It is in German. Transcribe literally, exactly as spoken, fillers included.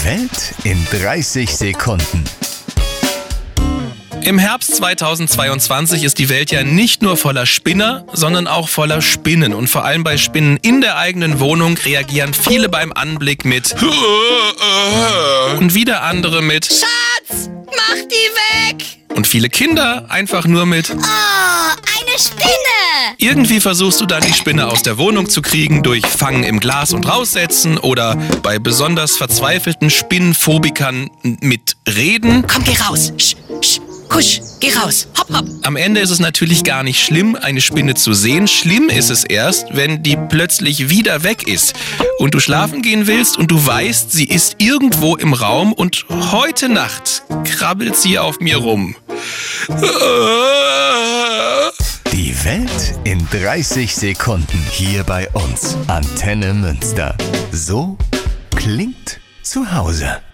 Die Welt in dreißig Sekunden. Im Herbst zweitausendzweiundzwanzig ist die Welt ja nicht nur voller Spinner, sondern auch voller Spinnen. Und vor allem bei Spinnen in der eigenen Wohnung reagieren viele beim Anblick mit und wieder andere mit Schatz, mach die weg! Und viele Kinder einfach nur mit Oh, eine Spinne! Irgendwie versuchst du dann die Spinne aus der Wohnung zu kriegen durch Fangen im Glas und raussetzen oder bei besonders verzweifelten Spinnenphobikern mit Reden. Komm, geh raus! Sch, sch, husch, geh raus! Hopp, hopp! Am Ende ist es natürlich gar nicht schlimm, eine Spinne zu sehen. Schlimm ist es erst, wenn die plötzlich wieder weg ist und du schlafen gehen willst und du weißt, sie ist irgendwo im Raum und heute Nacht krabbelt sie auf mir rum. Die Welt in dreißig Sekunden hier bei uns. Antenne Münster. So klingt zu Hause.